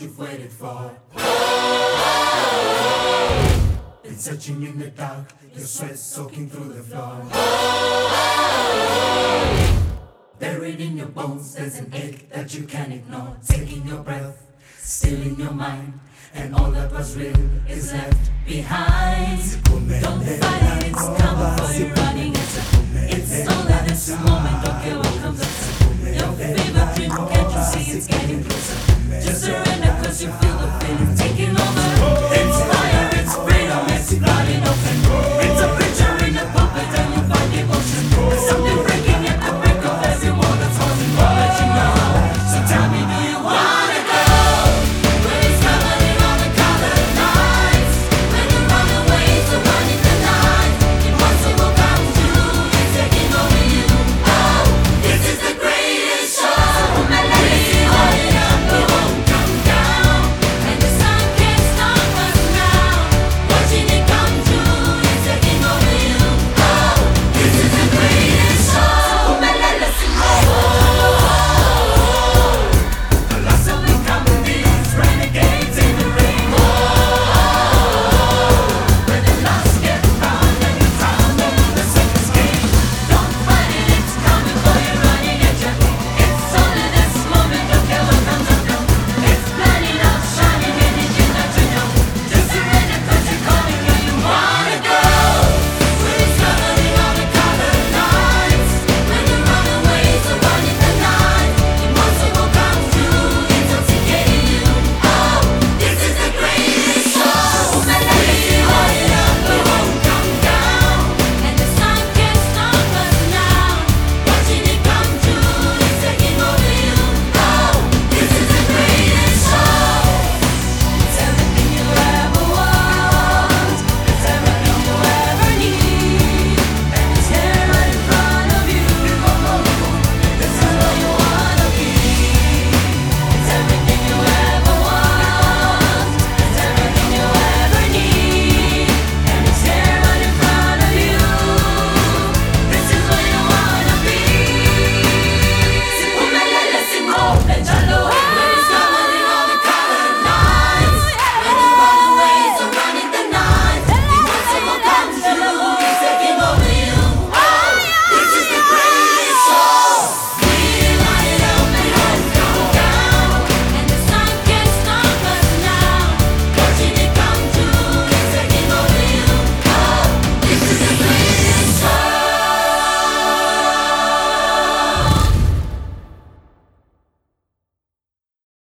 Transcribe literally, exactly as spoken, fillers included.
you've waited for. Been searching in the dark, your sweat soaking through the floor. Buried in your bones, there's an ache that you can't ignore. Taking your breath, still in your mind, and all that was real is left behind. Don't fight it, it's coming for you, running. It's, it's all at this moment, don't care what comes up. Your favorite dream, can't you see it's getting closer? Just surrender cause you feel the feeling.